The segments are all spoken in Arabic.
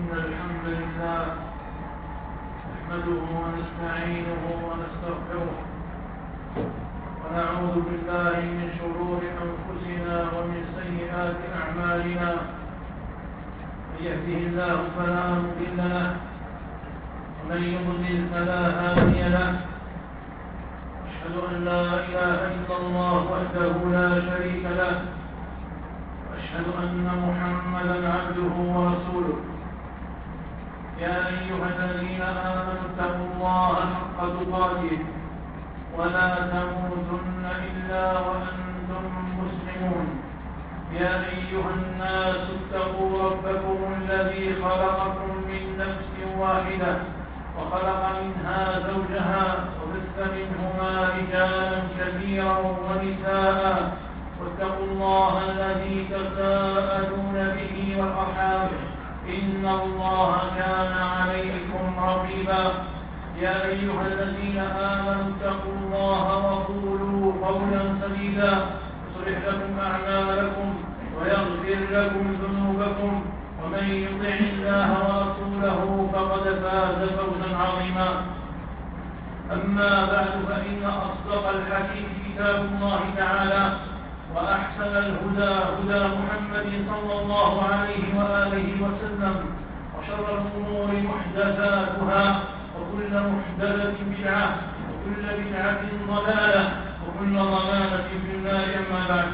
الحمد لله نحمده ونستعينه ونستغفره ونعوذ بالله من شرور أنفسنا ومن سيئات أعمالنا. من يهده الله فلا مضل له ومن يضلل فلا هادي له. أشهد أن لا إله إلا الله وحده لا شريك له وأشهد أن محمدا عبده ورسوله. يا أيها الذين آمنوا اتقوا الله حق تقاته ولا تموتن إلا وأنتم مسلمون. يا أيها الناس اتقوا ربكم الذي خلقكم من نفس واحدة وخلق منها زوجها وبث منهما رجالا كثيرا ونساء واتقوا الله الذي تساءلون به والأرحام إن الله كان عليكم رقيبا. يا أيها الذين آمنوا اتقوا الله وقولوا قولا سديدا يصلح لكم أعمالكم ويغفر لكم ذنوبكم ومن يطع الله ورسوله فقد فاز فوزا عظيما. أما بعد فإن أصدق الحديث كتاب الله تعالى وأحسن الهدى هدى محمد صلى الله عليه وآله وسلم وشر الأمور محدثاتها وكل محدثة بدعة وكل بدعة ضلالة وكل ضلالة في النار. أما بعد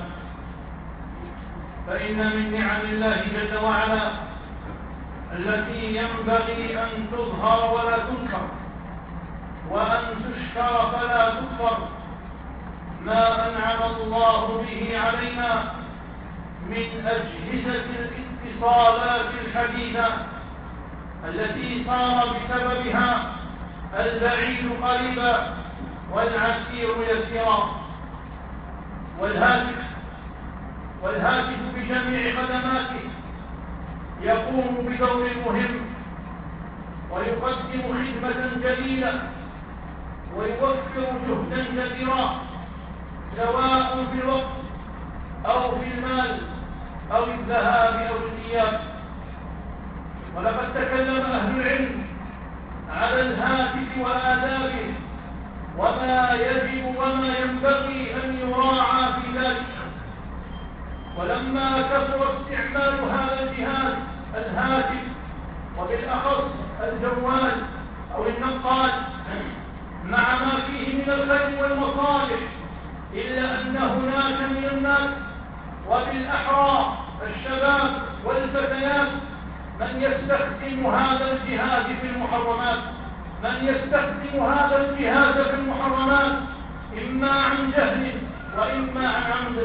فإن من نعم الله جل وعلا التي ينبغي أن تظهر ولا تنكر وأن تشكر فلا تكفر ما أنعم الله به علينا من أجهزة الاتصالات الحديثة التي صار بسببها البعيد قريبا والعسير يسيرا. والهاتف بجميع خدماته يقوم بدور مهم ويقدم خدمة جليلة ويوفر جهدا كبيرا سواء في الوقت أو في المال أو الذهاب أو الإياب. ولقد تكلم أهل العلم على الهاتف وآدابه وما يجب وما ينبغي أن يراعى في ذلك. ولما كثر استعمال هذا الجهاز الهاتف وبالأخص الجوال أو النقال مع ما فيه من الخير والمصالح، إلا أن هناك من الناس وبالأحرى الشباب والفتيات من يستخدم هذا الجهاز في المحرمات، إما عن جهل وإما عن عمد.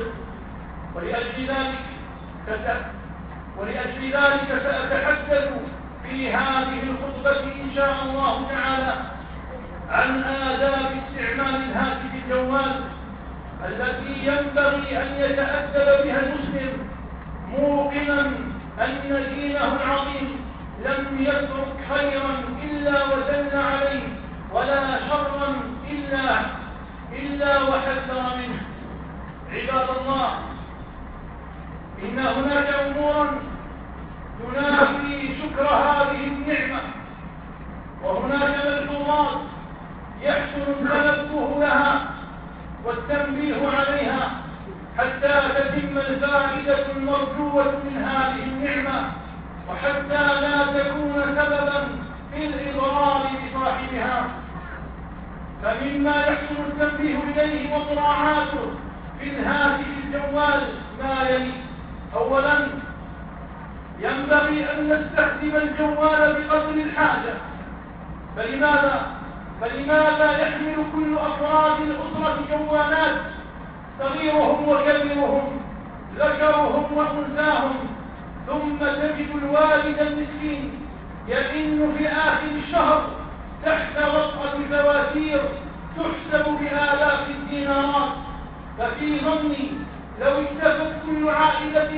ولأجل ذلك سأتحدث في هذه الخطبة إن شاء الله تعالى عن آداب استعمال الهاتف الجوال التي ينبغي أن يتأدب بها المسلم موقنا أن دينه العظيم لم يترك خيرا إلا ودل عليه ولا شرا إلا وحذر منه. عباد الله، إن هناك أمورا تنافي شكر هذه النعمة، وهناك ملحوظات يحسن التنبه لها والتنبيه عليها حتى تتم الفائدة المرجوة من هذه النعمة وحتى لا تكون سببا في الإضرار بصاحبها. فمما يحسن التنبيه إليه ومراعاته في الهاتف الجوال ما يلي: أولا، ينبغي أن نستخدم الجوال بقدر الحاجة. فلماذا يحمل كل أفراد الأسرة جوالات، صغيرهم وكبيرهم، ذكرهم وأنثاهم، ثم تجد الوالد المسكين يئن في آخر الشهر تحت وطأة فواتير تحسب بآلاف الدينارات. ففي ظني لو اكتفت كل عائلة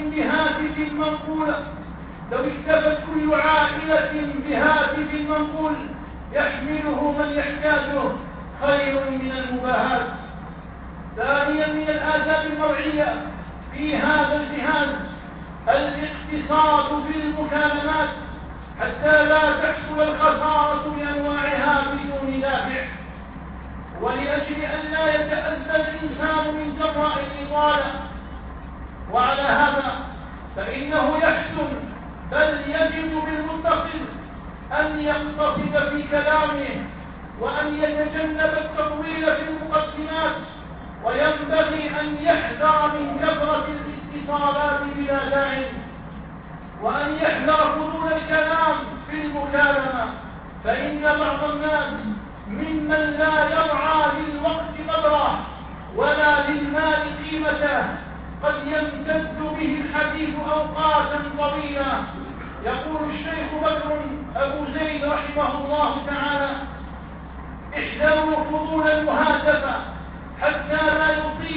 بهاتف منقول يحمله من يحتاجه خير من المباهات. ثانيا، من الآداب المرعية في هذا الجهاز الاقتصاد في المكالمات حتى لا تحصل الخسارة بأنواعها بدون دافع، ولأجل أن لا يتأذى الإنسان من جراء الإطالة. وعلى هذا فإنه يحسن بل يجب بالمتصل أن يقتصد في كلامه وأن يتجنب التطويل في المقدمات، وينبغي أن يحذر من كثرة الاتصالات بلا داعي، وأن يحذر فضول الكلام في المكالمة، فإن بعض الناس ممن لا يرعى للوقت قدره ولا للمال قيمته قد يمتد به الحديث أوقاتا طويلة. يقول الشيخ بكر أبو زيد رحمه الله تعالى: احذروا فضول المهاتفة حتى لا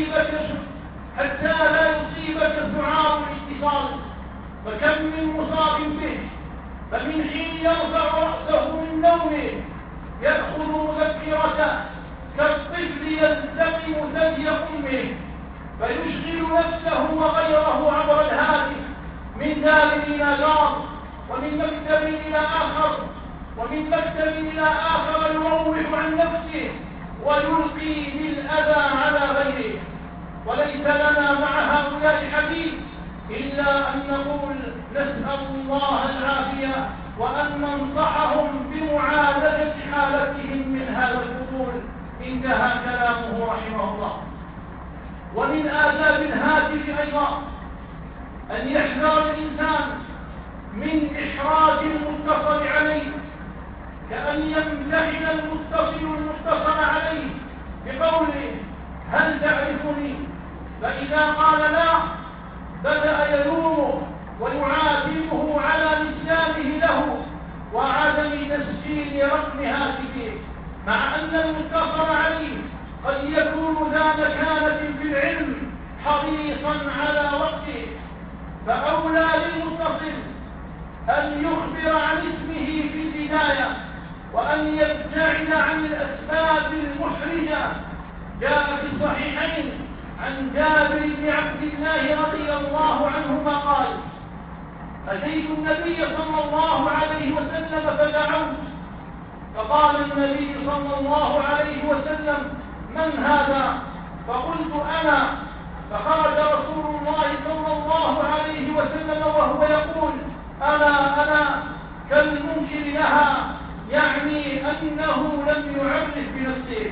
يصيبك سعار الاتصال، فكم من مصاب به، فمن حين يرفع رأسه من نومه يأخذ مذكرته كالطفل يلتقم ثدي أمه، فيشغل نفسه وغيره عبر الهاتف من دار إلى دار، ومن مكتب إلى آخر، ومن مكتب إلى آخر يروح عن نفسه ويلقي بالأذى على غيره. وليس لنا مع هؤلاء حديث إلا أن نقول نسأل الله العافية، وأن ننصحهم بمعالجة حالتهم من هذا الفضول. انتهى كلامه رحمه الله. ومن آداب الهاتف أيضا أن يحذر الإنسان من إحراج المتصل عليه، كأن يمتحن المتصل عليه بقوله: هل تعرفني؟ فإذا قال لا بدأ يلومه ويعاتبه على نسيانه له وعدم تسجيل رقم هاتفه، مع أن المتصل عليه قد يكون ذا مكانة في العلم حريصا على وقته. فأولى للمتصل أن يخبر عن اسمه في البداية، وأن يبتعد عن الأسباب المحرجة. جاء في الصحيحين عن جابر بن عبد الله رضي الله عنهما قال: أتيت النبي صلى الله عليه وسلم فدعوت، فقال النبي صلى الله عليه وسلم: من هذا؟ فقلت: أنا. فخرج رسول الله صلى الله عليه وسلم وهو يقول: أنا كالمنكر لها، يعني أنه لم يعرف بنفسه.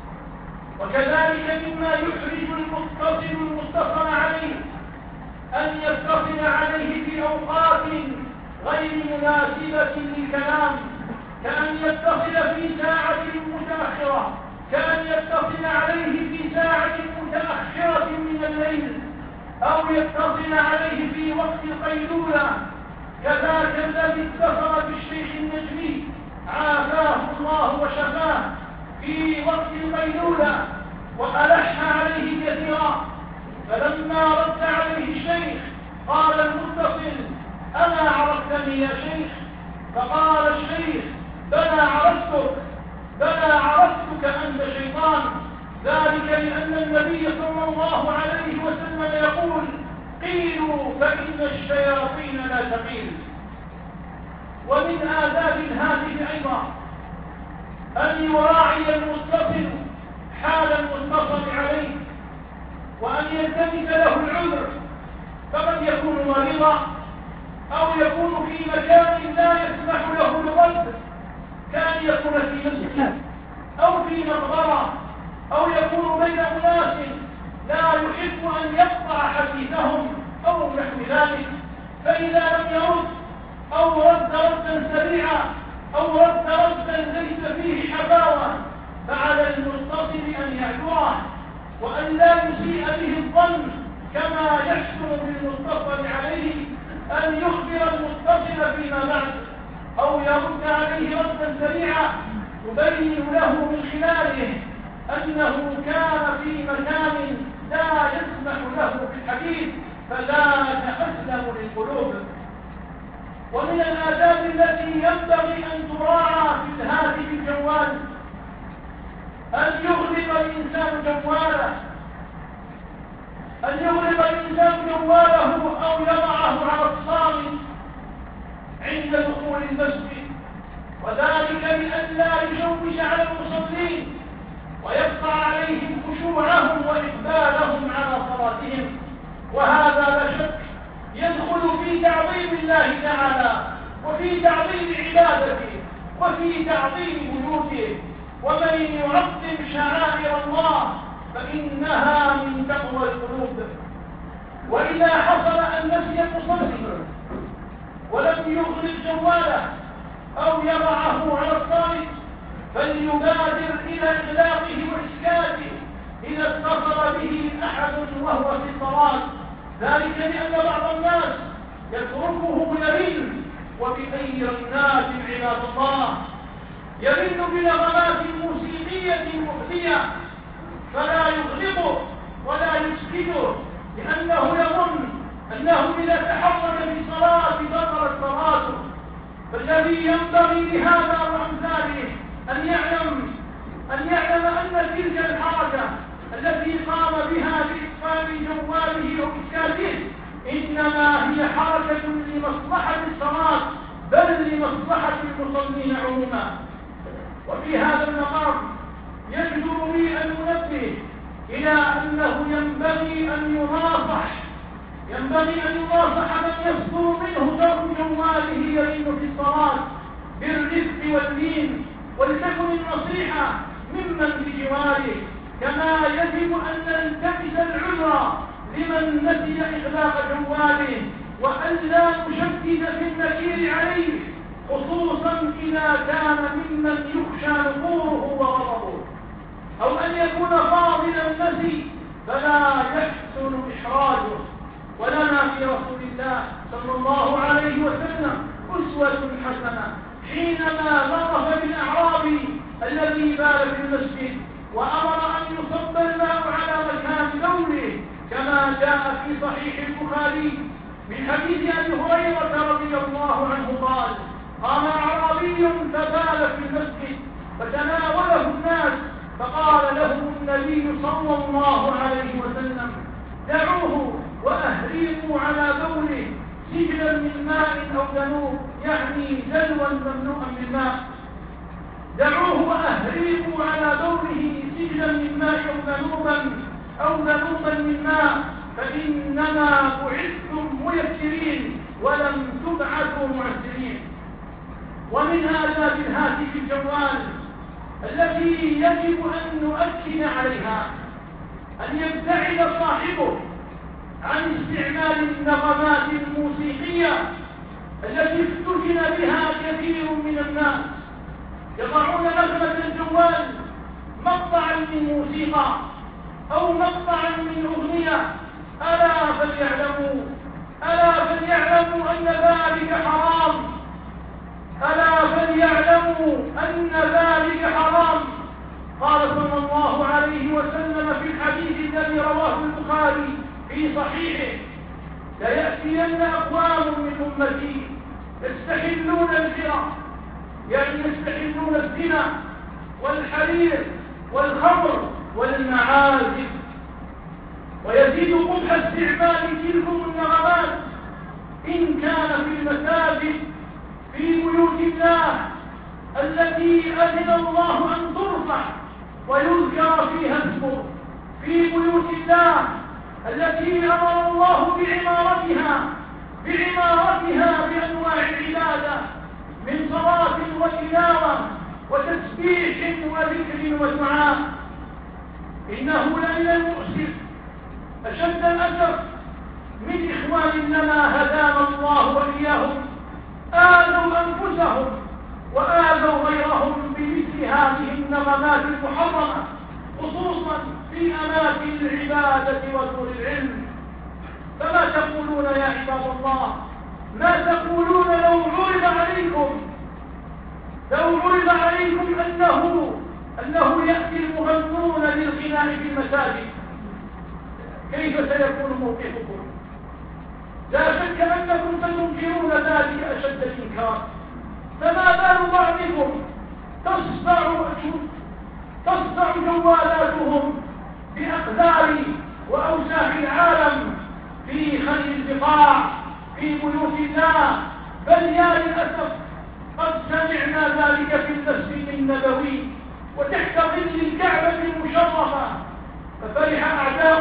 وكذلك مما يحرج المتصل عليه أن يتصل عليه في أوقات غير مناسبة للكلام، كأن يتصل في ساعة متأخرة، كأن يتصل عليه في ساعة متأخرة من الليل، أو يتصل عليه في وقت القيلولة، كذاك الذي اتصل بالشيخ النجمي عافاه الله وشفاه في وقت القيلولة وألح عليه كثيرا. فلما رد عليه الشيخ قال المتصل: أما عرفتني يا شيخ؟ فقال الشيخ: بلى عرفتك أنت شيطان. ذلك لأن النبي صلى الله عليه وسلم يقول: قيلوا فإن الشياطين لا تقيل. ومن آداب الهاتف أيضا أن يراعي المتصل حال المتصل عليه، وأن يلتمس له العذر، فقد يكون مريضا أو يكون في مكان لا يسمح له الرد، كأن يكون في مسجد أو في مقبرة، أو يكون بين أناس لا يحب أن يقطع حديثهم أو نحو ذلك. فإذا لم يرد أو رد ردا سريعا أو رد ردا ليس فيه حفاوة، فعلى المتصل أن يعذره وأن لا يسيء به الظن، كما يحسن بالمتصل عليه أن يخبر المتصل فيما بعد أو يرد عليه ردا سريعا يبين له من خلاله أنه كان في مكان لا يسمح له بالحديث، فذاك أسلم للقلوب. ومن الآداب التي ينبغي أن تراعى في الهاتف الجوال أن يغلق الإنسان جواله أو يضعه على الصامت عند دخول المسجد وذلك لئلا يشوش على المصلين ويقطع عليهم خشوعهم وإقبالهم على صلاتهم. وهذا لا شك يدخل في تعظيم الله تعالى وفي تعظيم عبادته وفي تعظيم بيوته. ومن يعظم شعائر الله فإنها من تقوى القلوب. وإذا حصل أن نسي المصلي ولم يغلق جواله أو يضعه على الطريق فليبادر إلى إغلاقه وإسكاته إذا اتصل به أحد وهو في الصلاة، ذلك لأن بعض الناس يتركه يرن. وبخير الناس عباد الله يرن بنغمات موسيقية مؤذية فلا يغلقه ولا يسكته، لأنه يظن أنه إذا تحرك في الصلاة بطلت صلاته. فالذي ينبغي لهذا وأمثاله أن يعلم أن تلك الحركة التي قام بها بإقفال جواله وإسكاته إنما هي حركة لمصلحة الصلاة بل لمصلحة المصلين عموما. وفي هذا المقام يجدر لي أن ننبه إلى أنه ينبغي أن يناصح من يصدر منه ترك جواله يرن في الصلاة بالرفق واللين، ولتكن النصيحة ممن في جواره، كما يجب أن نلتمس العذر لمن نسي إغلاق جواله وأن لا نشدد في النكير عليه، خصوصا إذا كان ممن يخشى نفوره وغضبه أو أن يكون فاضل النسي فلا يحسن إحراجه. ولنا في رسول الله صلى الله عليه وسلم أسوة حسنة حينما وقف بالأعرابي الذي بال في المسجد وأمر أن يصب الماء على مكان بوله، كما جاء في صحيح البخاري من حديث أبي هريرة رضي الله عنه قال: قام أعرابي فبال في المسجد فتناوله الناس فقال لهم النبي صلى الله عليه وسلم: دعوه وأهريقوا على بوله سجلا من ماء أو ذنوب، يعني دلوا ممنوعا بالماء. دعوه وأهريقوا على بوله سجلا من ماء أو ذنوبا من ماء، فإنما بعثتم ميسرين ولم تبعثوا معسرين. ومن آداب الهاتف الجوال التي يجب أن نؤكد عليها أن يبتعد صاحبه عن استعمال النغمات الموسيقية التي افتتن بها كثير من الناس، يضعون نغمة الجوال مقطعا من موسيقى أو مقطعا من أغنية. ألا فليعلموا أن ذلك حرام. قال صلى الله عليه وسلم في الحديث الذي رواه البخاري في صحيحه: ليأتين أقوام من أمتي يستحلون الزنا، يعني يستحلون الزنا والحرير والخمر والمعازف، ويزيد قبح استعمال تلكم النغمات إن كان في المساجد في بيوت الله التي أذن الله أن ترفع ويذكر فيها اسمه، في بيوت الله التي أمر الله بعمارتها بأنواع العبادة من صلاة وتلاوة وتسبيح وذكر ودعاء. إنه لمن المؤسف أشد الأسف من إخواننا هدانا الله وإياهم آذوا أنفسهم وآذوا غيرهم بمثل هذه النغمات المحرمة، خصوصا في أماكن العبادة ودور العلم. فما تقولون يا عباد الله؟ ما تقولون لو عرض عليكم أنه يأتي المغنون للغناء في المساجد؟ كيف سيكون موقفكم؟ لا شك أنكم ستنكرون ذلك أشد الإنكار. فما بال بعضكم تصدع جوالاتهم بأقدار وأوساخ العالم في خلي البقاع في بيوت الله؟ بل يا للأسف قد سمعنا ذلك في المسجد النبوي وتحت ظل الكعبة المشرفة. ففرح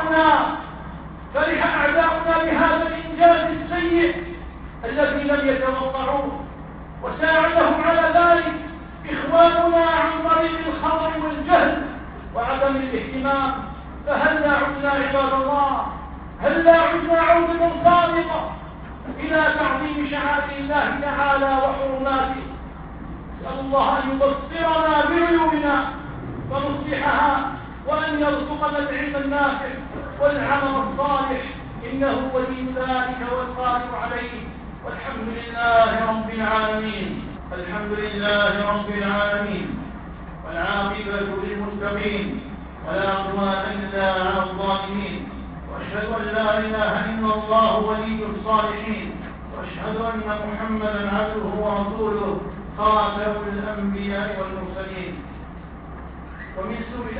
أعداؤنا بهذا الإنجاز السيء الذي لم يتوقعوه، وساعدهم على ذلك إخواننا عن طريق الخطأ والجهل وعدم الاهتمام. فهلا عدنا عباد الله، هلا عدنا عودة صادقة إلى تعظيم شعائر الله تعالى وحرماته. نسأل الله أن يبصرنا بعيوننا ونصلحها، وأن يرزقنا العلم النافع والعمل الصالح، إنه ولي ذلك والقادر عليه. والحمد لله رب العالمين. الحمد لله رب العالمين، والعاقبة للمتقين، ولا عدوان إلا على الظالمين. وأشهد أن لا إله إلا الله ولي الصالحين، وأشهد أن محمدا عبده ورسوله خاتم الأنبياء والمرسلين. ومن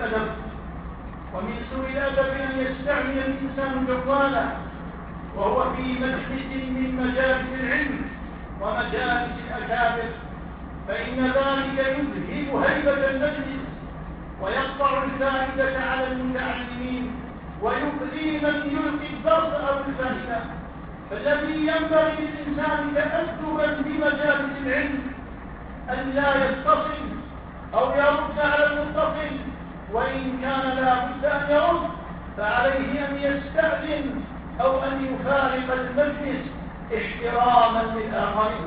سوء الأدب أن يستعمل الإنسان جواله وهو في مجلس من مجالس العلم ومجالس الأكابر، فإن ذلك يذهب هيبة المجلس ويقطع الفائدة على المتعلمين ويؤذي من يلقي الدرس أو الفائدة. فالذي ينبغي للإنسان تأدبا بمجالس العلم أن لا يتصل أو يرد على المتصل، وإن كان لا بد أن يرد فعليه أن يستأذن أو أن يفارق المجلس احتراما للآخرين.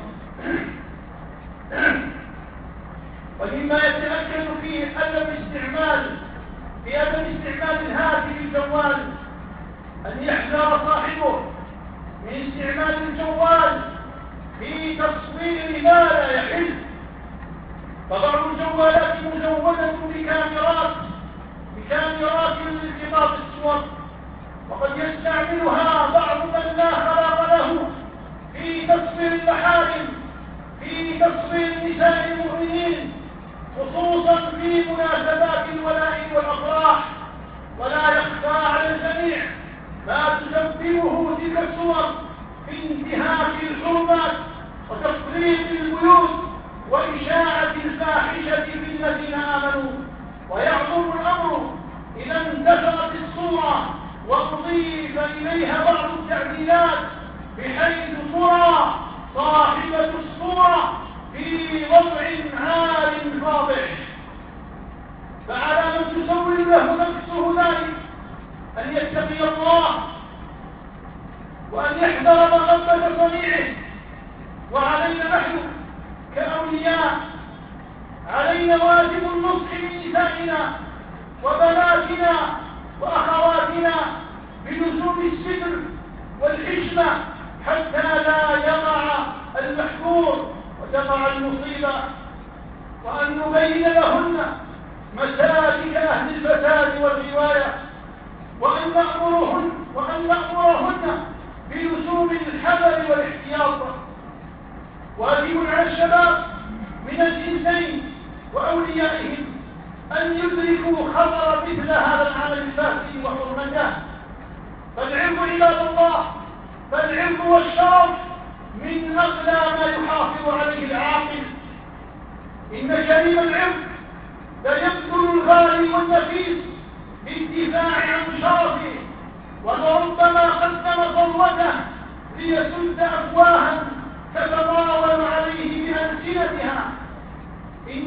ومما يتأكد فيه عدم استعمال الهاتف الجوال أن يحذر صاحبه من استعمال الجوال في تصوير ما لا يحل. فبعض الجوالات مزودة بكاميرات لالتقاط الصور، وقد يستعملها بعض من لا خلاق له في تصوير المحارم، في تصوير نساء المؤمنين، خصوصا في مناسبات الولائم والأفراح. ولا يخفى على الجميع ما تسببه تلك الصور في انتهاك الحرمات وتفريط البيوت وإشاعة الفاحشة في الذين آمنوا. ويعظم الأمر إذا انتشرت الصورة وأضيف إليها بعض التعديلات بحيث ترى صاحبة الصورة في وضع عال فاضح. فعلى من تسول له نفسه ذلك أن يتقي الله وأن يحذر مغبة صنيعه. وعلينا نحن كأولياء علينا واجب النصح من نسائنا وبناتنا وأخواتنا بلزوم الستر والحشمة حتى لا يقع المحذور وتقع المصيبة، وأن نبين لهن مسالك أهل الفساد والغواية، وأن نأمرهن بلزوم الحذر والاحتياط. واجب على الشباب من الجنسين وأوليائهم أن يدركوا خطر مثل هذا العمل الفاسد وحرمته. فالعلم عباد الله، فالعلم والشرف من أغلى ما يحافظ عليه العاقل. إن كريم العلم لا يبذل الغالي والنفيس للدفاع عن شرفه، ولربما قدم ثروته ليسد أفواها تتطاول عليه بألسنتها. إن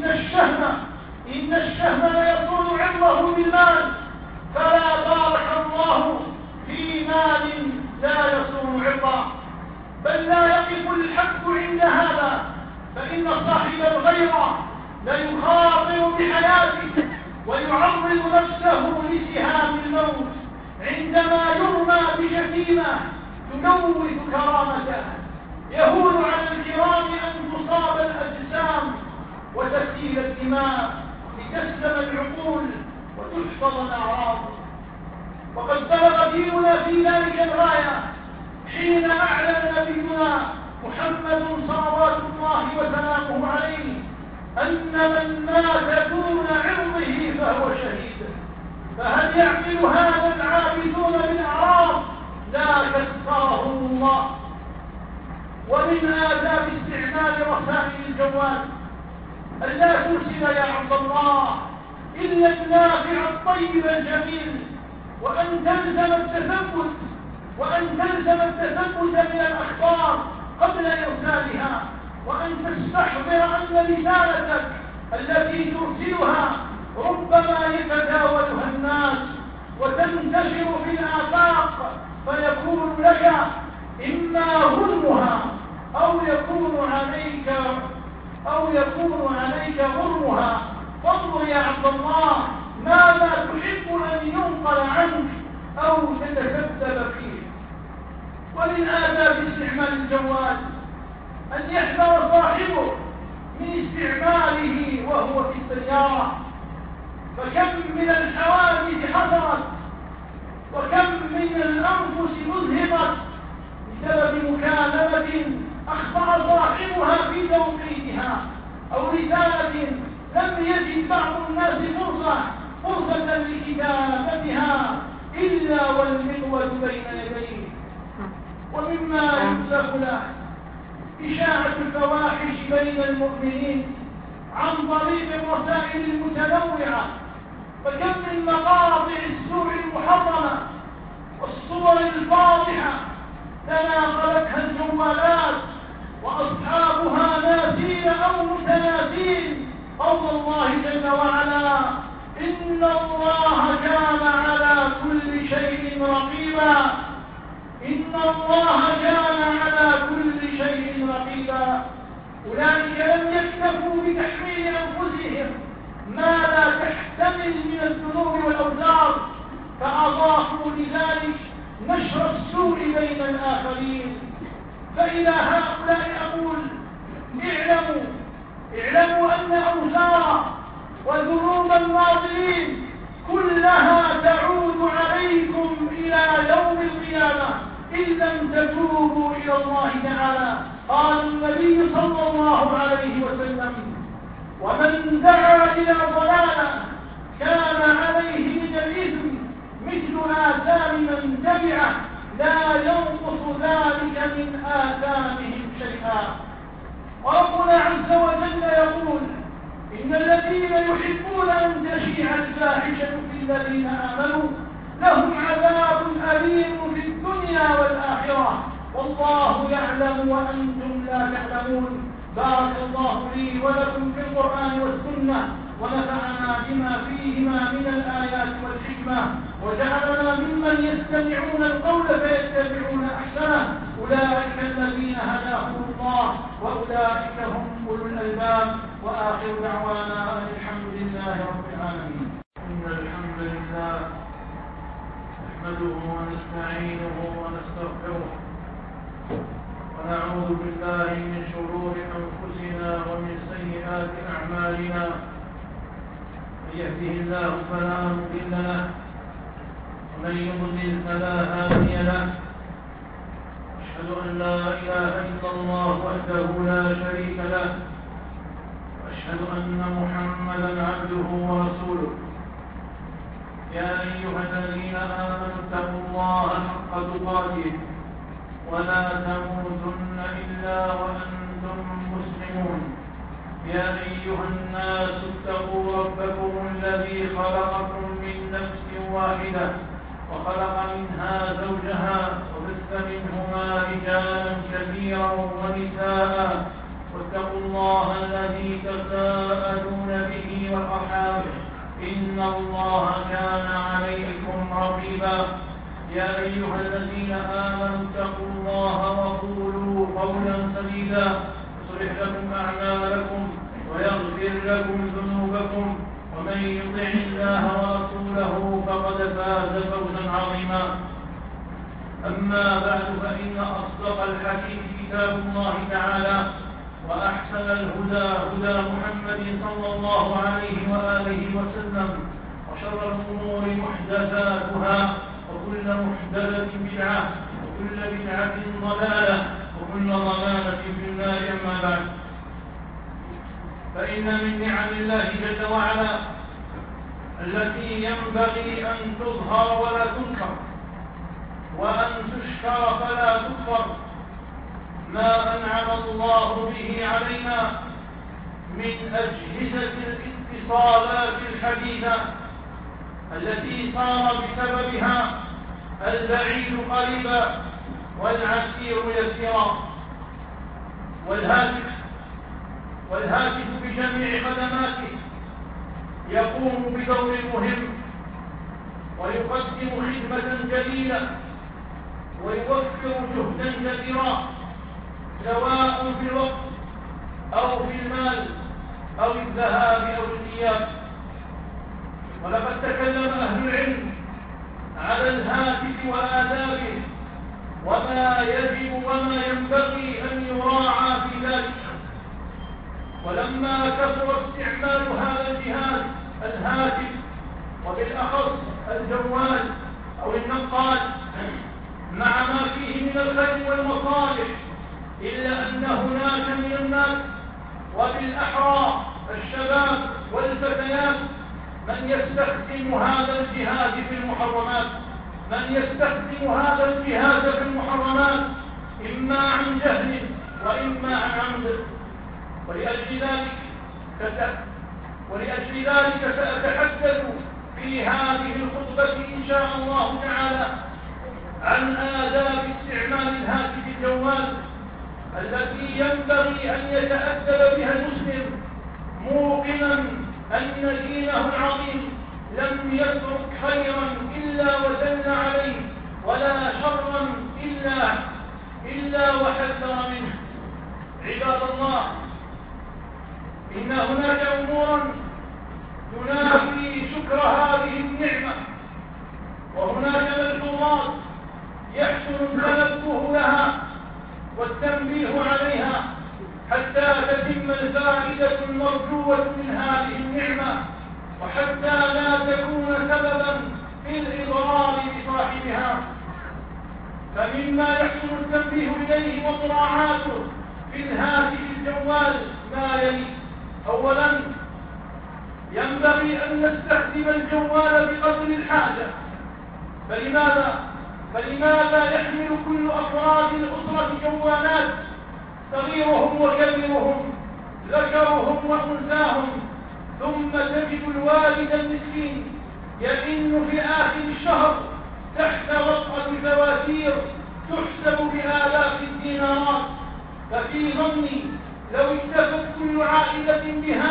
الشهم ليصون عرضه بالمال، فلا بارك الله في مال لا يصون عرضا. بل لا يقف الحق عند هذا، فإن صاحب الغيرة ليخاطر بحياته ويعرض نفسه لسهام الموت عندما يرمى بشتيمة تنوث كرامته. يهون على الكرام أن تصاب الأجسام وتسيل الدماء لتسلم العقول وتحفظ الأعراض. وقد بلغ ديننا في ذلك الغاية حين أعلن نبينا محمد صلوات الله وسلامه عليه أن من مات دون عرضه فهو شهيد. فهل يعمل هذا العابثون بالأعراض؟ لا كسرهم الله. ومن آداب استعمال رسائل الجوال ألا ترسل يا عبد الله إلا النافع الطيب الجميل، وأن تلزم التثبت من الأخبار قبل إرسالها، وأن تستحضر أن رسالتك التي ترسلها ربما يتداولها الناس وتنتشر في الآفاق، فيكون لك إما غرمها أو يكون عليك غرمها. فانظر يا عبد الله ماذا تحب أن ينقل عنك أو تتكذب فيه. ومن آداب استعمال الجوال أن يحذر صاحبه من استعماله وهو في السيارة، فكم من الحوادث حصلت وكم من الأنفس أذهبت بسبب مكالمة أخطأ صاحبها في توقيتها، أو رسالة لم يجد بعض الناس فرصة لكتابتها إلا والمقود بين يديه. ومما يمسك له إشاعة الفواحش بين المؤمنين عن طريق الرسائل المتنوعة، فكم من مقاطع السوء المحرمة والصور الفاضحة تناقلتها الجوالات وأصحابها ناسين أو متناسين قول الله جل وعلا: إن الله كان على كل شيء رقيبا. إن الله كان على كل شيء رقيبا. أولئك لم يكتفوا بتحميل أنفسهم ما لا تحتمل من الذنوب والأوزار، فأضافوا لذلك نشر السوء بين الآخرين. فإلى هؤلاء أقول: اعلموا أن أوزار وذنوب الناظرين كلها تعود عليكم إلى يوم القيامة إن لم تتوبوا إلى الله تعالى. قال النبي صلى الله عليه وسلم: ومن دعا إلى ضلالة كان عليه من الإثم مثل آثام من تبعه لا ينقص ذلك من آثامهم شيئا. وربنا عز وجل يقول: إن الذين يحبون أن تشيع الفاحشة في الذين آمنوا لهم عذاب أليم في الدنيا والآخرة والله يعلم وأنتم لا تعلمون. بارك الله لي ولكم في القرآن والسنة، ونفعنا بما فيهما من الآيات والحكمة، وجعلنا ممن يستمعون القول فيتبعون أحسنه. أولئك الذين هداهم الله وأولئك هم أولو الألباب. وآخر دعوانا أن الحمد لله رب العالمين. إن الحمد لله نحمده ونستعينه ونستغفره ونعوذ بالله من شرور أنفسنا ومن سيئات أعمالنا. من يهده الله فلا مضل له ومن يضلل فلا هادي له. أشهد أن لا إله إلا الله وحده لا شريك له، وأشهد أن محمدا عبده ورسوله. يا أيها الذين آمنوا اتقوا الله حق تقاته ولا تموتن إلا وأنتم مسلمون. يا أيها الناس اتقوا ربكم الذي خلقكم من نفس واحدة وخلق منها زوجها وبث منهما رجالا كثيرا ونساء، واتقوا الله الذي تساءلون به والأرحام إن الله كان عليكم رقيبا. يا أيها الذين آمنوا اتقوا الله وقولوا قولا سديدا يصلح لكم أعمالكم ويغفر لكم ذنوبكم، ومن يطع الله ورسوله فقد فاز فوزا عظيما. أما بعد، فإن أصدق الحديث كتاب الله تعالى، وأحسن الهدى هدى محمد صلى الله عليه وآله وسلم، وشر الأمور محدثاتها، وكل محدثة بدعة، وكل بدعة ضلالة، وكل ضلالة في النار. أما بعد، فإن من نعم الله جل وعلا التي ينبغي أن تظهر ولا تنكر، وأن تشكر فلا تكفر، ما أنعم الله به علينا من أجهزة الاتصالات الحديثة التي صار بسببها البعيد قريبا والعسير يسيرا. والهاتف بجميع خدماته يقوم بدور مهم ويقدم خدمة جليلة ويوفر جهدا كبيرا سواء في الوقت أو في المال أو الذهاب أو الإياب. ولقد تكلم أهل العلم على الهاتف وآدابه وما يجب وما ينبغي أن يراعى في ذلك. ولما كثر استعمال هذا الجهاز الهاتف وبالأخص الجوال أو النقال مع ما فيه من الخير والمصالح، إلا أن هناك من الناس وبالأحرى الشباب والفتيات من يستخدم هذا الجهاز في المحرمات، إما عن جهل وإما عن عمد. ولأجل ذلك سأتحدث في هذه الخطبة إن شاء الله تعالى عن آداب استعمال الهاتف الجوال التي ينبغي أن يتأدب بها المسلم، موقنا أن دينه العظيم لم يترك خيرا إلا ودل عليه ولا شرا إلا وحذر منه. عباد الله، إن هناك أمورا تنافي شكر هذه النعمة، وهناك ملحوظات يحسن التنبه لها والتنبيه عليها حتى تتم الفائدة المرجوة من هذه النعمة، وحتى لا تكون سببا في الإضرار بصاحبها. فمما يحسن التنبيه إليه ومراعاته في الهاتف الجوال ما يلي: أولا، ينبغي أن نستخدم الجوال بقدر الحاجة. فلماذا يحمل كل أفراد الأسرة جوالات، صغيرهم وكبيرهم، ذكرهم وأنثاهم، ثم تجد الوالد المسكين يئن في آخر الشهر تحت وطأة فواتير تحسب بآلاف الدينارات؟ ففي ظني لو اكتفت كل عائلة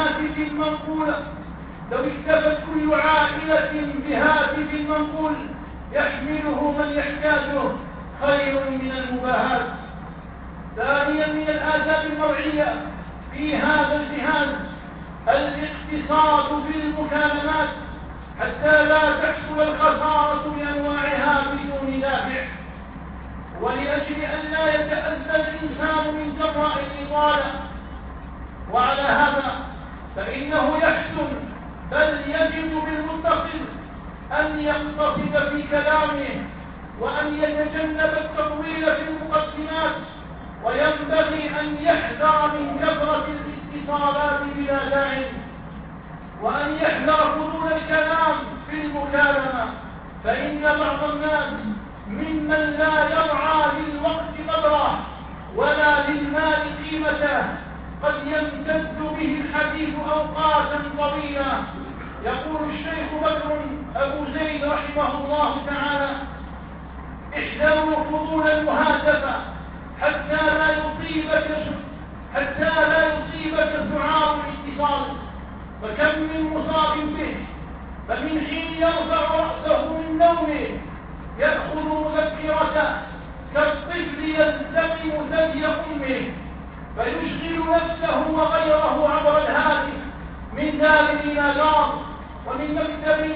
بهاتف منقول يحمله من يحتاجه خير من المباهات. ثانيا، من الآداب المرعية في هذا الجهاز الاقتصاد في المكالمات حتى لا تحصل الخسارة بأنواعها بدون دافع، ولأجل أن لا يتأذى الإنسان من جراء الإطالة. وعلى هذا فإنه يحسن بل يجب بالمتصل أن يقتصد في كلامه وأن يتجنب التطويل في المقدمات، وينبغي أن يحذر من كثرة الاتصالات بلا داعي، وأن يحذر فضول الكلام في المكالمة، فإن بعض الناس ممن لا يرعى للوقت قدره ولا للمال قيمته قد يمتد به الحديث أوقاتا طويلة. يقول الشيخ بكر أبو زيد رحمه الله تعالى: احذروا فضول المهاتفة حتى لا يصيبك سعار الاتصال، فكم من مصاب به، فمن حين يرفع رأسه من نومه يأخذ مذكرته كالطفل يلتقم ثدي أمه فيشغل نفسه وغيره عبر الهاتف من دار إلى دار ومن مكتب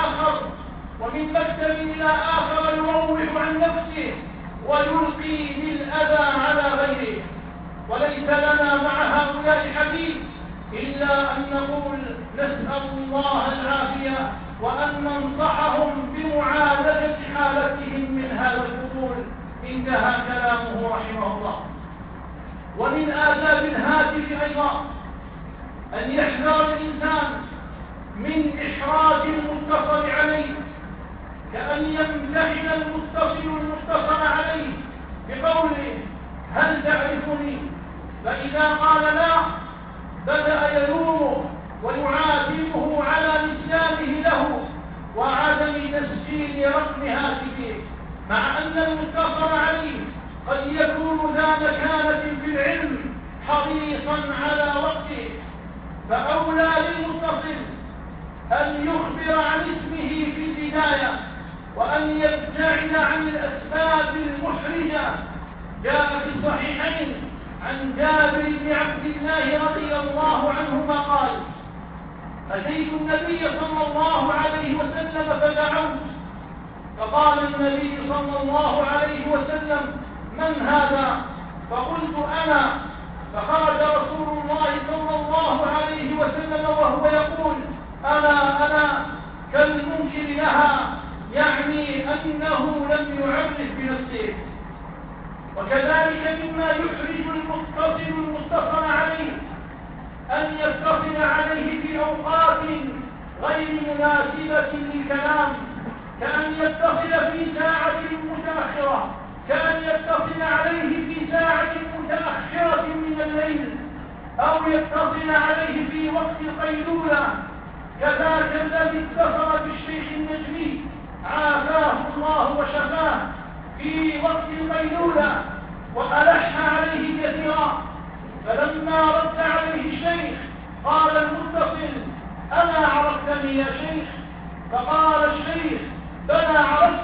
إلى آخر يروح عن نفسه ويلقي بالأذى على غيره. وليس لنا مع هؤلاء حديث إلا أن نقول نسأل الله العافية وأن ننصحهم بمعالجة حالتهم من هذا الفضول. انتهى كلامه رحمه الله. ومن آداب الهاتف أيضا أن يحذر الإنسان من إحراج المتصل عليه، كأن يمتحن المتصل عليه بقوله: هل تعرفني؟ فإذا قال لا بدأ يلومه ويعاتبه على نسيانه له وعدم تسجيل رقم هاتفه، مع أن المتصل عليه قد يكون ذا مكانة في العلم حريصا على وقته، فأولى للمتصل أن يخبر عن اسمه في البداية وأن يبتعد عن الأسباب المحرجة. جاء في الصحيحين عن جابر بن عبد الله رضي الله عنهما قال: أتيت النبي صلى الله عليه وسلم فدعوت، فقال النبي صلى الله عليه وسلم: من هذا؟ فقلت: أنا. فخرج رسول الله صلى الله عليه وسلم وهو يقول: أنا كالمنكر لها، يعني أنه لم يعرف بنفسه. وكذلك مما يحرج المتصل عليه أن يتصل عليه في أوقات غير مناسبة للكلام، كأن يتصل في ساعة متأخرة، كأن يتصل عليه في ساعة متأخرة من الليل، أو يتصل عليه في وقت القيلولة، كذاك الذي اتصل بالشيخ النجمي عافاه الله وشفاه في وقت القيلولة وألح عليه كثيرا، فلما رد عليه الشيخ قال المتصل: أما عرفتني يا شيخ؟ فقال الشيخ: بلى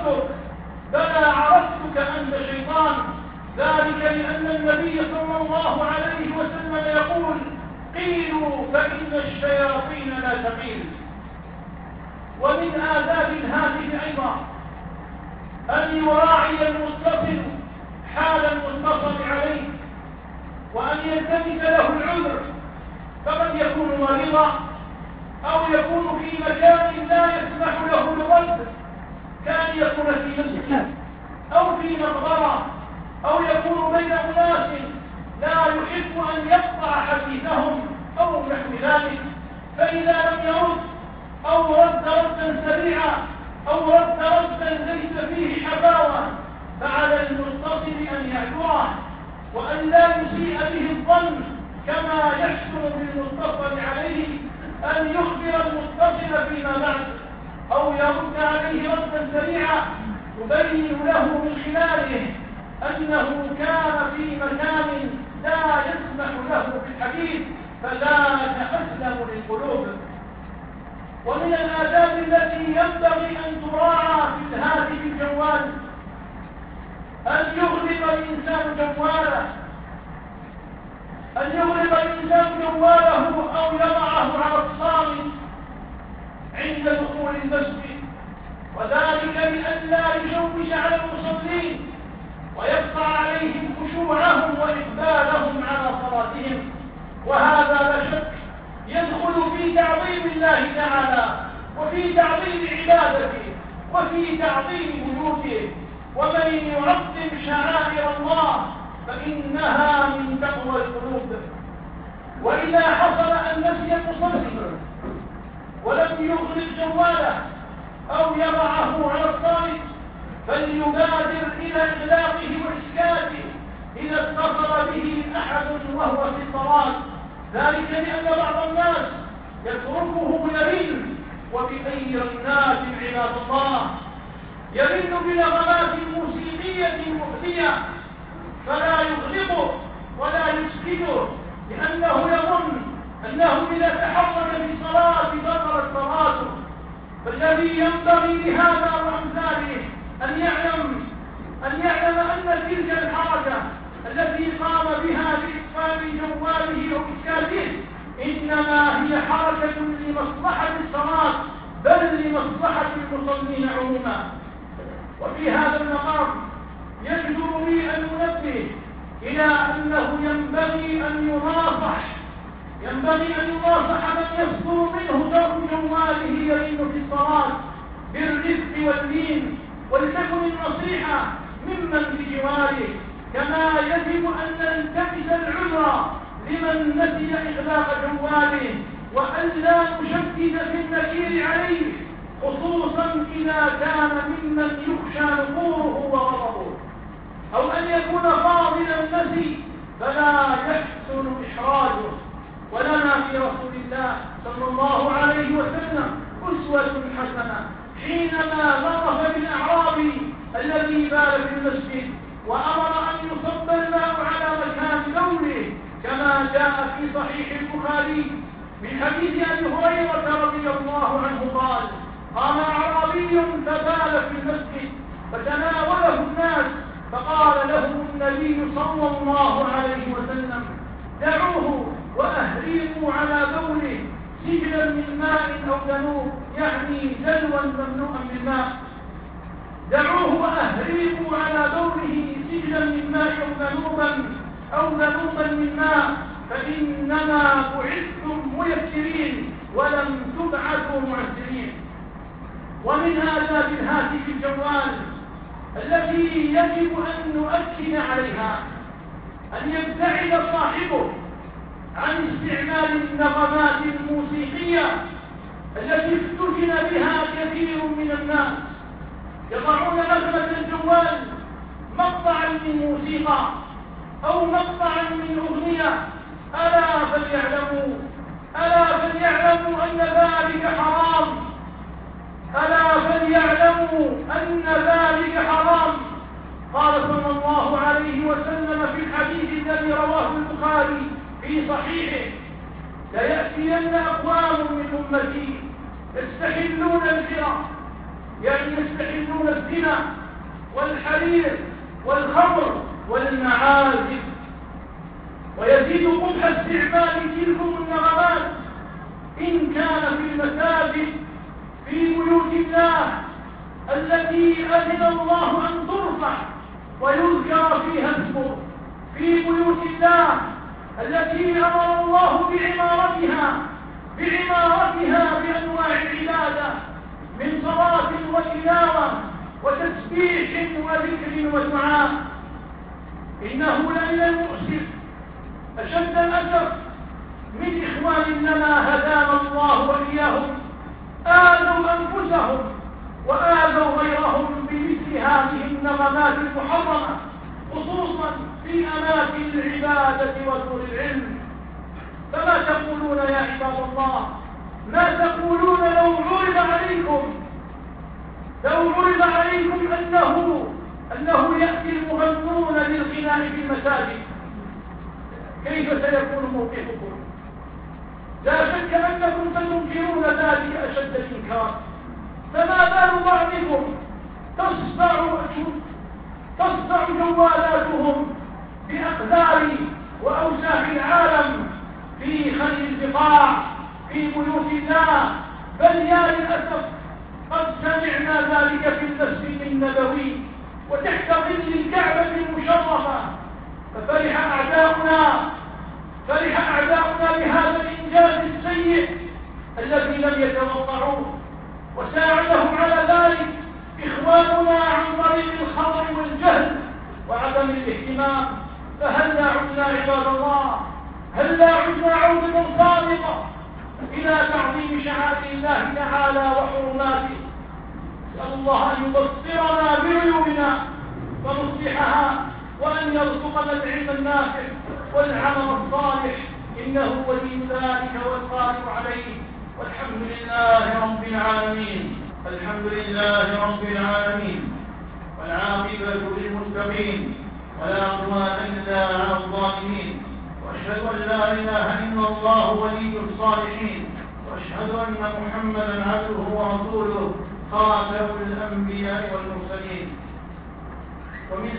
عرفتك أنت شيطان، ذلك لأن النبي صلى الله عليه وسلم يقول: قيلوا فإن الشياطين لا تقيل. ومن آداب الهاتف أيضا أن يراعي المتصل حال المتصل عليه وأن يلتمس له العذر، فقد يكون مريضا أو يكون في مكان لا يسمح له بالرد، كأن يكون في مسجد أو في مقبرة، أو يكون بين أناس لا يحب أن يقطع حديثهم أو نحو ذلك، فإذا لم يرد أو رد ردا سريعا أو رد ردا ليس فيه حفاوة، فعلى المتصل أن يعذره وأن لا يسيء به الظن، كما يحسن بالمتصل عليه أن يخبر المتصل فيما بعد أو يرد عليه ردا سريعا يبين له من خلاله أنه كان في مكان لا يسمح له بالحديث، فذاك أسلم للقلوب. ومن الآداب التي ينبغي أن تراعى في الهاتف الجوال أن يغلق الإنسان جواله أو يضعه على الصامت عند دخول المسجد، وذلك لئلا يشوش على المصلين ويقطع عليهم خشوعهم وإقبالهم على صلاتهم، وهذا لا شك يدخل في تعظيم الله تعالى وفي تعظيم عبادته وفي تعظيم بيوته. ومن يعظم شعائر الله فإنها من تقوى القلوب. وإذا حصل أن نسي المصلي ولم يغلق جواله أو يضعه على الصامت فليبادر إلى إغلاقه وإسكاته إذا اتصل به أحد وهو في الصلاة، ذلك لأن بعض الناس يتركه يرن، وبخير الناس عباد الله يرن بنغمات موسيقية مؤذية فلا يغلقه ولا يسكته، لأنه يظن أنه إذا تحرك في الصلاة بطلت صلاته. فالذي ينبغي لهذا وأمثاله أن يعلم أن تلك الحركة التي قام بها بإقفال جواله وإسكاته إنما هي حركة لمصلحة الصلاة بل لمصلحة المصلين عموما. وفي هذا المقام يجدر بي أن ننبه إلى أنه ينبغي أن يناصح من يصدر منه ترك جواله يرن في الصلاة بالرفق واللين، ولتكن النصيحة ممن بجواره، كما يجب أن نلتمس العذر لمن نسي إغلاق جواله وأن لا نشدد في النكير عليه، خصوصا إذا كان ممن يخشى نفوره وغضبه أو أن يكون فاضل النسي فلا يحسن إحراجه. ولنا في رسول الله صلى الله عليه وسلم أسوة حسنة حينما مر بالأعرابي الذي بال في المسجد وأمر أن يصب الماء على مكان بوله كما جاء في صحيح البخاري من حديث أبي هريرة رضي الله عنه قال: قام أعرابي فبال في المسجد فتناوله الناس فقال لهم النبي صلى الله عليه وسلم: دعوه وأهريقوا على بوله سجلا من ماء أو ذنوب، يعني دلوا ممنوعا بالماء. دعوه وأهريقوا على بوله سجلا من ماء أو ذنوبا من ماء، فإنما بعثتم ميسرين ولم تبعثوا معسرين. ومن آداب الهاتف الجوال التي يجب أن نؤكد عليها أن يبتعد صاحبه عن استعمال النغمات الموسيقية التي افتتن بها كثير من الناس، يضعون نغمة الجوال مقطعا من موسيقى أو مقطعا من أغنية. ألا فليعلموا أن ذلك حرام. قال صلى الله عليه وسلم في الحديث الذي رواه البخاري في صحيحه: ليأتين أقوام من أمتي يستحلون الزنا، يعني يستحلون الزنا والحرير والخمر والمعازف، ويزيد قبح استعمال تلكم النغمات إن كان في المساجد في بيوت الله التي أذن الله أن ترفع ويذكر فيها اسمه، في بيوت الله التي أمر الله بعمارتها بأنواع العبادة من صلاة وتلاوة وتسبيح وذكر ودعاء. إنه لمن المؤسف أشد الأسف من إخواننا هدانا الله وإياهم آذوا أنفسهم وآذوا غيرهم بمثل هذه النغمات المحرمة، خصوصا في أماكن العبادة ودور العلم. فما تقولون يا عباد الله؟ ما تقولون لو عرض عليكم أنه يأتي المغنون للغناء في المساجد؟ كيف سيكون موقفكم؟ لا شك أنكم ستنكرون ذلك أشد الإنكار. فما بال بعضكم تصدع جوالاتهم بأقدار وأوساخ العالم في خلي البقاع في بيوت الله؟ بل يا للأسف قد سمعنا ذلك في المسجد النبوي وتحت ظل الكعبة المشرفة، ففرح أعداؤنا بهذا الإنجاز السيء الذي لم يتوقعوه، وساعدهم على ذلك إخواننا عن طريق الخطر والجهل وعدم الاهتمام. فهلا عدنا عباد الله، هلا عدنا عودة صادقة إلى تعظيم شعائر الله تعالى وحرماته. نسأل الله أن يبصرنا بعيوننا ونصلحها، وأن يرزقنا العلم النافع والعمل الصالح، إنه ولي ذلك والقادر عليه. والحمد لله رب العالمين. الحمد لله رب العالمين، والعاقبة للمتقين، ولا عدوان إلا على الظالمين، وأشهد أن لا إله إلا الله ولي الصالحين، وأشهد أن محمدا عبده ورسوله خاتم الأنبياء والمرسلين. ومن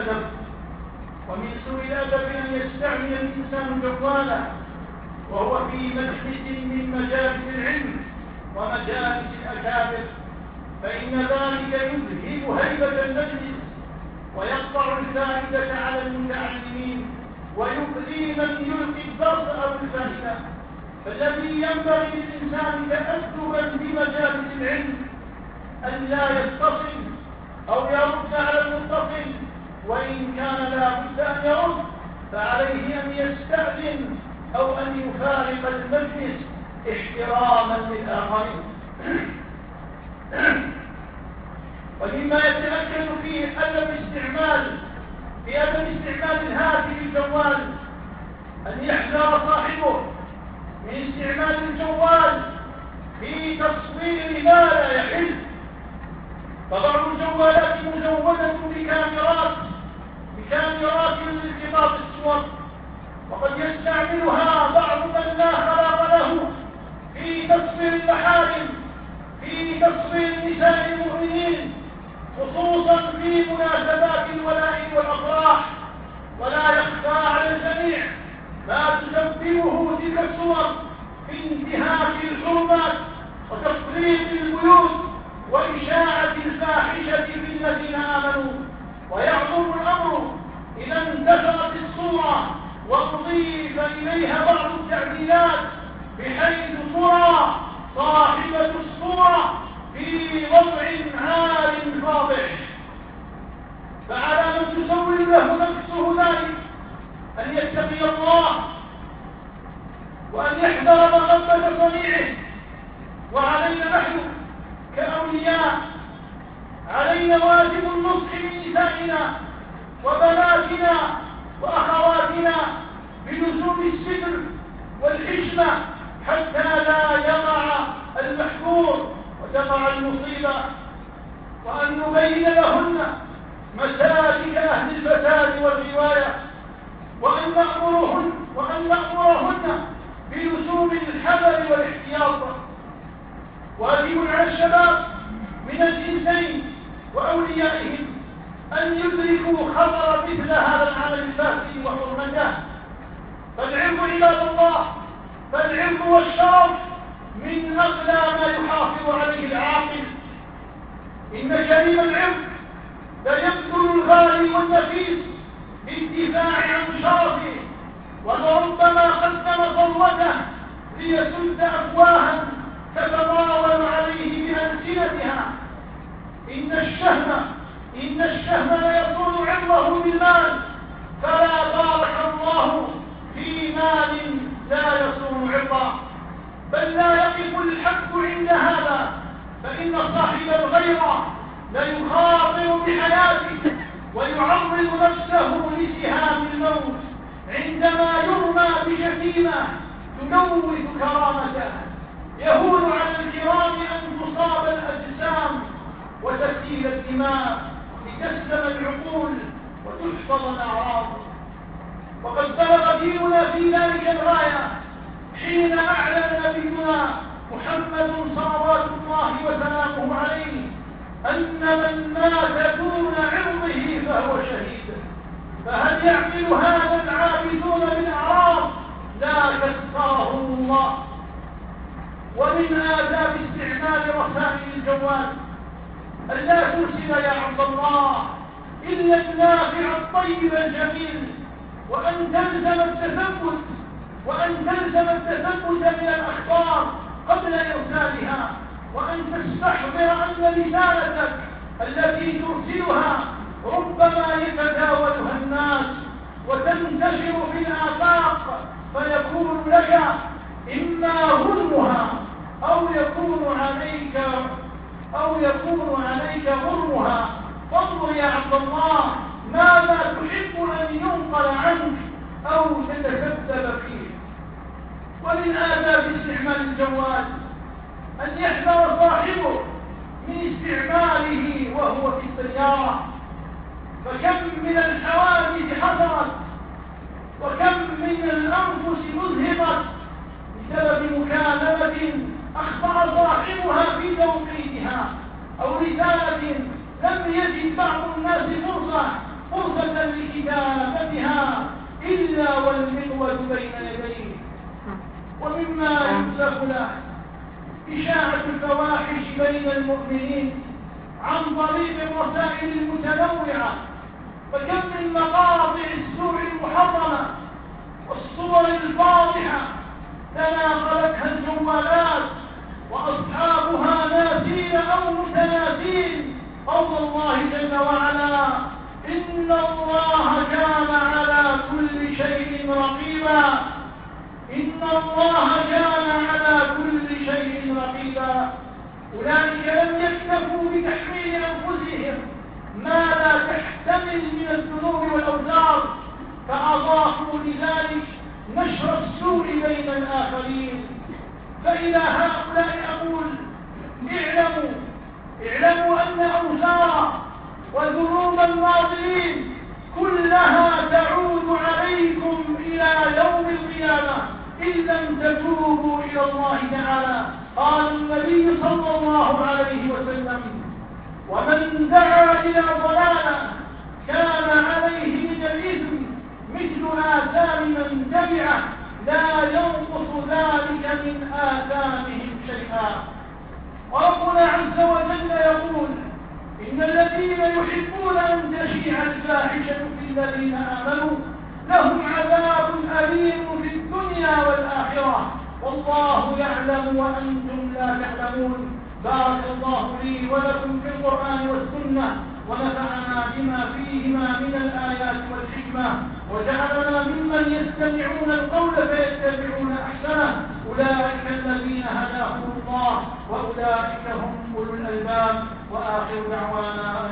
سوء الأدب أن يستعمل الإنسان جواله وهو في مجلس من مجالس العلم ومجالس الأكابر، فإن ذلك يذهب هيبة المجلس ويقطع الفائدة على المتعلمين ويبغي من يلقي الدرس أو الفائدة. فالذي ينبغي للإنسان تأدبا بمجالس العلم أن لا يتصل أو يرد على المتصل، وإن كان لا بد أن يرد فعليه أن يستأذن أو أن يفارق المجلس احتراما للآخرين. ومما يتأكد فيه عدم استعمال الهاتف الجوال أن يحذر صاحبه من استعمال الجوال في تصوير ما لا يحل، فبعض الجوالات مزودة بكاميرات لالتقاط الصور، وقد يستعملها بعض من لا خلاق له في تصوير المحارم، في تصوير نساء المؤمنين، خصوصا في مناسبات الولاء والأفراح. ولا يخفى على الجميع ما تسببه تلك الصور في انتهاك الحرمات وتفريط البيوت وإشاعة الفاحشة في الذين آمنوا. ويعظم الأمر إذا انتشرت الصورة وأضيف إليها بعض التعديلات بحيث ترى صاحبة الصورة في وضع عال فاضح، فعلى من تسول له نفسه ذلك أن يتقي الله وأن يحذر مغبة صنيعه. وعلينا نحن كأولياء علينا واجب النصح من نسائنا وبناتنا وأخواتنا بلزوم الستر والحشمة حتى لا يقع المحذور وتقع المصيبة، وأن نبين لهن مسالك أهل الفساد والرواية، وأن نأمرهن بلزوم الحذر والاحتياط. واجب على الشباب من الجنسين وأوليائهم أن يدركوا خطر مثل هذا العمل الفاسد وحرمته. فالعلم عباد الله، فالعلم والشرف من أغلى ما يحافظ عليه العاقل. إن كريم العلم لا يبذل الغالي والنفيس للدفاع عن شرفه، ولربما قدم ثروته ليسد أفواها تتطاول عليه بألسنتها. إن الشهم ليصون عرضه بالمال، فلا بارك الله في مال لا يصون عرضه. بل لا يقف الحد عند هذا، فإن صاحب الغيرة ليخاطر بحياته ويعرض نفسه لسهام الموت عندما يرمى بشتيمة تنوث كرامته. يهون على الكرام أن تصاب الأجسام وتسيل الدماء لتسلم العقول وتحفظ الأعراض. وقد بلغ ديننا في ذلك الغاية حين أعلن نبينا محمد صلوات الله وسلامه عليه أن من مات دون عرضه فهو شهيد. فهل يعقل هذا العابثون بالأعراض؟ لا كسره الله. ومن آداب استعمال رسائل الجوال ألا ترسل يا عبد الله إلا النافع الطيب الجميل، وأن تلزم التثبت من الأخبار قبل إرسالها، وأن تستحضر أن رسالتك التي ترسلها ربما يتداولها الناس وتنتشر في الآفاق، فيكون لك إما غنمها أو يكون عليك غرمها. فانظر يا عبد الله ماذا تحب أن ينقل عنك أو تتسبب فيه. ومن آداب استعمال الجوال أن يحذر صاحبه من استعماله وهو في السيارة، فكم من الحوادث حصلت وكم من الأنفس مذهبت بسبب مكالمة أخطأ صاحبها في توقيتها أو رسالة لم يجد بعض الناس فرصة لكتابتها إلا والمقود بين يديه. ومما يؤسف له إشاعة الفواحش بين المؤمنين عن طريق الرسائل المتنوعة، فكم من مقاطع السوء المحرمة والصور الفاضحة تناقلتها الجوالات وأصحابها ناسين أو متناسين قول الله جل وعلا: إن الله كان على كل شيء رقيبا. إن الله كان على كل شيء رقيبا. أولئك لم يكتفوا بتحميل أنفسهم ما لا تحتمل من الذنوب والأوزار، فأضافوا لذلك نشر السوء بين الآخرين. فإلى هؤلاء أقول اعلموا أن أوزار وذنوب الماضين كلها تعود عليكم إلى يوم القيامة إن لم تتوبوا إلى الله تعالى. قال النبي صلى الله عليه وسلم: ومن دعا إلى ضلالة كان عليه من الإثم مثل آثام من تبعه لا ينقص ذلك من آثامهم شيئا. وربنا عز وجل يقول: إن الذين يحبون أن تشيع الفاحشة في الذين آمنوا لهم عذاب أليم في الدنيا والآخرة والله يعلم وأنتم لا تعلمون. بارك الله لي ولكم في القرآن والسنة ونفعنا بما فيهما من الآيات والحكمة وجعلنا ممن يستمعون القول فيتبعون أحسنه. أولئك الذين هداهم الله وأولئك هم أولو الألباب. وآخر دعوانا